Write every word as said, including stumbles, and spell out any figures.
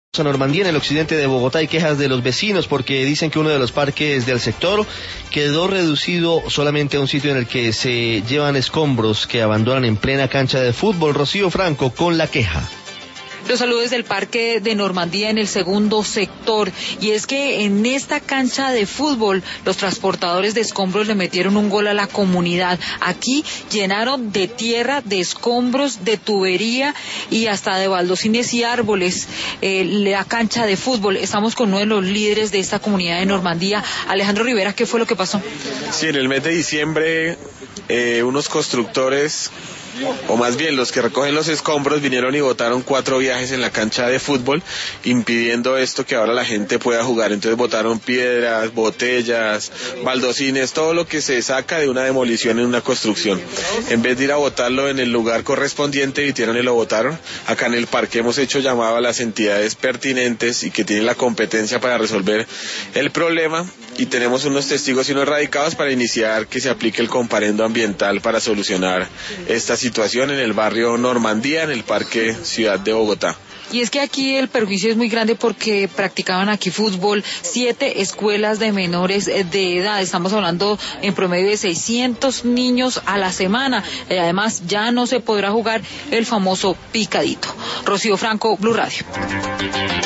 A Normandía, en el occidente de Bogotá, hay quejas de los vecinos porque dicen que uno de los parques del sector quedó reducido solamente a un sitio en el que se llevan escombros que abandonan en plena cancha de fútbol. Rocío Franco con la queja. Los saludos del Parque de Normandía en el segundo sector, y es que en esta cancha de fútbol los transportadores de escombros le metieron un gol a la comunidad. Aquí llenaron de tierra, de escombros, de tubería y hasta de baldosines y árboles eh, la cancha de fútbol. Estamos con uno de los líderes de esta comunidad de Normandía, Alejandro Rivera. ¿Qué fue lo que pasó? Sí, en el mes de diciembre eh, unos constructores, o más bien los que recogen los escombros, vinieron y botaron cuatro viajes en la cancha de fútbol, impidiendo esto que ahora la gente pueda jugar. Entonces botaron piedras, botellas, baldosines, todo lo que se saca de una demolición en una construcción. En vez de ir a botarlo en el lugar correspondiente, vinieron y lo botaron. Acá en el parque hemos hecho llamado a las entidades pertinentes y que tienen la competencia para resolver el problema, y tenemos unos testigos y unos radicados para iniciar que se aplique el comparendo ambiental para solucionar esta situación en el barrio Normandía, en el Parque Ciudad de Bogotá. Y es que aquí el perjuicio es muy grande porque practicaban aquí fútbol siete escuelas de menores de edad. Estamos hablando en promedio de seiscientos niños a la semana. Y además ya no se podrá jugar el famoso picadito. Rocío Franco, Blue Radio.